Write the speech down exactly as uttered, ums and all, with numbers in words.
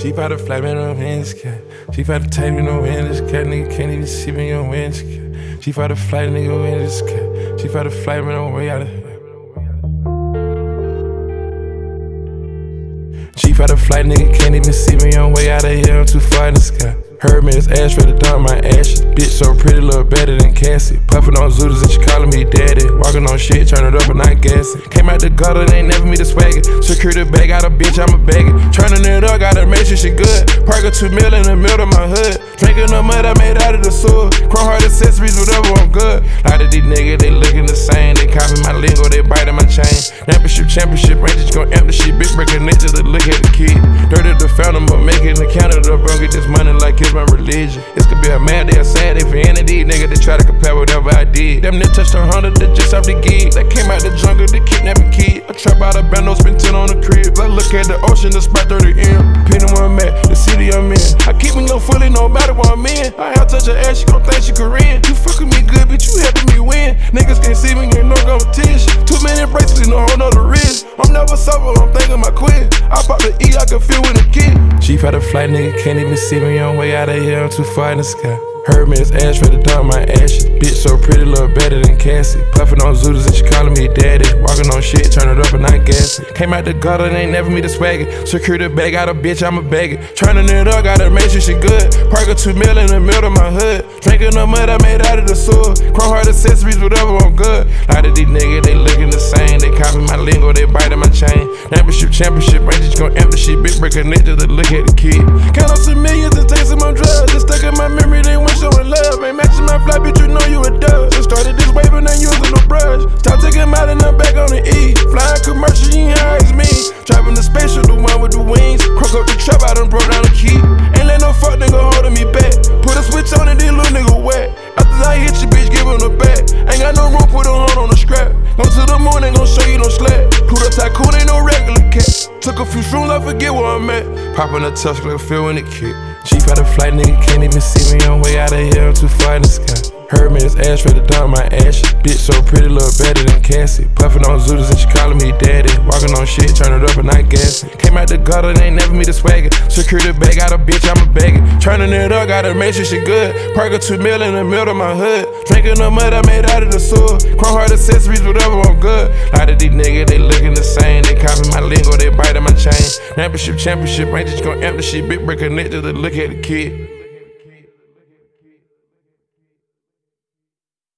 She bout to fly me no hands, cat. She bout to take me no hands, cat. Nigga can't even see me on hands, cat. She bout to fly nigga in this cat. She bout to fly me no way out of here. She bout to fly nigga can't even see me on way out of here. I'm too far in the sky. Heard me, it's ash ready to dump my ashes. Bitch so pretty, look better than Cassie. Puffin' on Zooters and she calling me daddy. Walking on shit, turn it up and not gassy. Came out the gutter, they ain't never me the swagger. Secure the bag, got a bitch, I'ma bag it. Turning it up, gotta make sure she good. Park a two mil in the middle of my hood. Drinking the mud I made out of the sewer. Chrome heart accessories, whatever, I'm good. A lot of these niggas, they looking the same. They copy my lingo, they biting my chain. Championship, championship, Rangers gon' empty shit. Big breaking niggas to look at the kid. Dirty the fountain, but making the counter up. Bro, get this money like it's my religion. This could be a mad day, a sad day for any of these niggas that try to compare whatever I did. Them niggas touched a hundred, they just off the gig. They came out the jungle, they kidnapping kid. I trap out a bando, spend ten on the crib. I look at the ocean, the spot thirty M. Depending where I'm at, the city I'm in. I keep me no fully, no matter where I'm in. I have touch her ass, she gon' think she Korean. You fucking me good, bitch, you helping me win. Niggas can't see me, ain't no competition. Too many bracelets, no whole nother wrist. I'm never sober, I'm thinking my quit. I pop the E, I can feel when the kid. She had a flight, nigga can't even see me on way out of here. I'm too far in the sky. Heard me, it's ash ready to dump my ashes. Bitch so pretty, look better than Cassie. Puffin' on Zooters and she calling me daddy. Walking on shit, turn it up and not gassy. Came out the gutter, they ain't never me the swagger. Secure the bag, got a bitch, I'ma bag it. Turning it up, gotta make sure she good. Park a two mil in the middle of my hood. Drinking the mud I made out of the sewer. Chrome heart accessories, whatever, I'm good. A lot of these niggas, they looking the same. They copy my lingo, they biting my chain. Championship, championship, Rangers gon' empty shit. Big breaking niggas to look at the kid. Count up some millions and take some on drugs. Just stuck in my memory, they want showing love. Ain't matching my fly, bitch, you know you a dub. Just started this wave and ain't using no brush. Time to get out and I'm back on the E. Flying commercial, you ain't high as me. Driving the spaceship, the one with the wings. Crook up the trap, I done broke down the key. Ain't let no fuck nigga holding me back. Put a switch on and then little nigga wet. After I hit you, bitch, give him the back. Ain't got no room, put a horn on the scrap. Go to the moon, ain't gon' show you no slack. Pluto tycoon ain't no regular cat. Took a few shrooms, I forget where I'm at. Popping a touch, like a feel when it kick. Chief out of flight, nigga can't even see me on way out of here. I'm too far in the sky. Heard me, it's ash ready to dump my ashes. Bitch so pretty, look better than Cassie. Puffin' on Zooters and she calling me daddy. Walking on shit, turn it up and not gassy. Came out the gutter, they ain't never me the swagger. Secure the bag, got a bitch, I'ma bag it. Turning it up, gotta make sure she good. Park a two mil in the middle of my hood. Drinking the mud I made out of the sewer. Chrome heart accessories, whatever, I'm good. A lot of these niggas, they looking the same. They copy my lingo, they biting my chain. Championship, championship, Rangers gon' empty shit. Big breaking niggas to look at the kid.